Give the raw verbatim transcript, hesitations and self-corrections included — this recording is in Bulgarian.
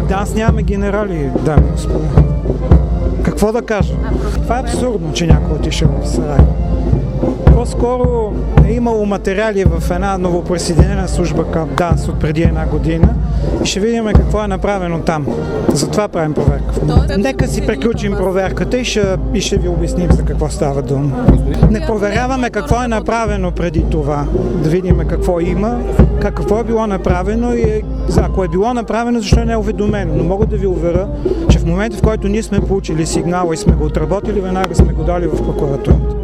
ДАНС нямаме генерали, дами и господа. Какво да кажа? Това е абсурдно, че някой отишъл в Сараево. По-скоро е имало материали в една новоприсъединена служба към ДАНС от преди една година и ще видим какво е направено там. Затова правим проверка. Нека си приключим проверката и ще, и ще ви обясним за какво става дума. Не проверяваме какво е направено преди това, да видим какво има, какво е било направено и ако е било направено, защо не е уведомено. Но мога да ви уверя, че в момента, в който ние сме получили сигнала и сме го отработили, веднага сме го дали в прокуратурата.